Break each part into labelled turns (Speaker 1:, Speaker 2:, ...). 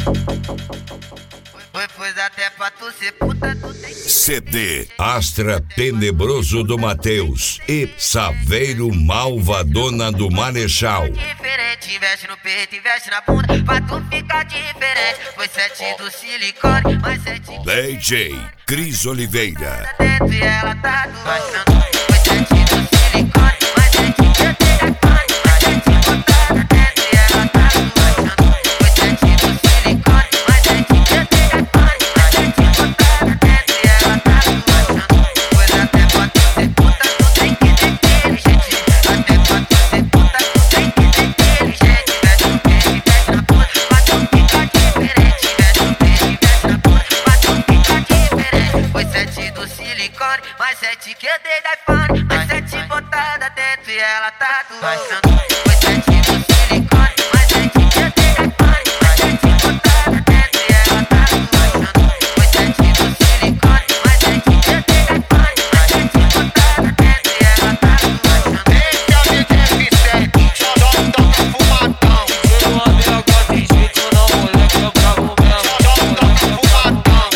Speaker 1: Pois até pra tu ser puta, tu tem que...
Speaker 2: CD Astra Tenebroso do Mateus e Saveiro Malvadona do Marechal.
Speaker 1: Diferente, investe no peito, investe na bunda, pra tu ficar diferente. Foi 7 do silicone, mais 7
Speaker 2: DJ Cris Oliveira.
Speaker 1: dentro e ela tá do baixando. Foi 7 do silicone, mais 7 que eu tenho a cone, mais 7 botada dentro e ela tá do baixando. Foi 7 do silicone, mais 7 que eu tenho a cone, mais 7 botada dentro e ela tá do baixando. Pois até pra tu ser puta, tu tem que ser inteligente. Até pra tu ser puta, tu tem que ser inteligente. Investe no peito, investe na bunda, pra tu ficar diferente. Investe no peito, investe na bunda, pra tu ficar diferente. Foi 7 do silicone, mais 7 que eu dei da iPhone, mais 7 botada dentro e ela tá do baixando. Foi 7 do silicone, mais 7 que eu dei da iPhone, mais 7 botada dentro e ela tá do baixando. Foi 7 do silicone, mais 7 que eu dei da iPhone, mais 7 botada dentro e ela tá do baixando.
Speaker 3: Esse é o DJ F7, só toca fumadão.
Speaker 4: Eu não abri agora, tem jeito não, moleque, eu bravo mesmo.
Speaker 3: Só toca fumadão.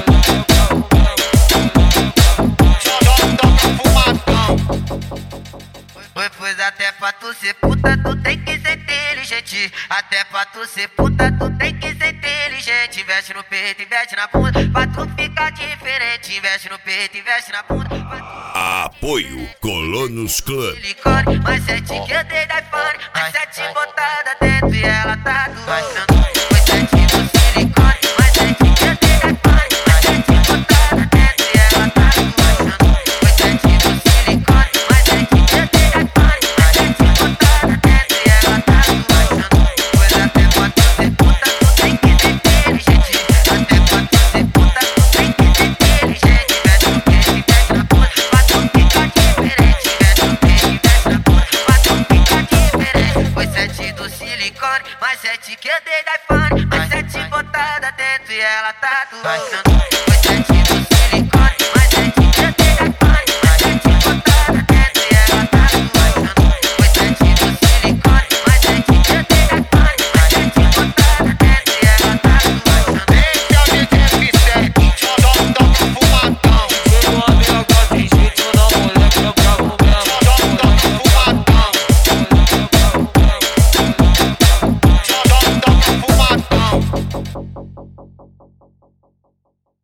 Speaker 3: Só toca fumadão.
Speaker 1: Pois até pra tu ser puta, tu tem que ser inteligente. Até pra tu ser puta, tu tem que ser inteligente. Investe no peito, investe na bunda, pra tu ficar diferente. Investe no peito, investe na bunda, pra tu...
Speaker 2: Apoio Colonos Club.
Speaker 1: Silicone, mais 7 que eu dei da iPhone, mais 7 botada dentro e ela tá do baixando. Foi 7 do silicone, mais 7 que eu dei da iPhone, mais 7 botada dentro e ela tá do baixando. Foi 7 do silicone, mais 7 que eu dei da iPhone, mais 7 botada dentro e ela tá do baixando. Pois até pra tu ser puta, tu tem que ser inteligente. Até pra tu ser puta, tu tem que ser inteligente. Investe no peito, investe na bunda, pra tu ficar diferente. Investe no peito, investe na bunda, pra tu ficar diferente. Foi 7 do silicone, mais 7 que eu dei da iPhone, mais 7 botada dentro e ela tá do baixando. Foi 7 do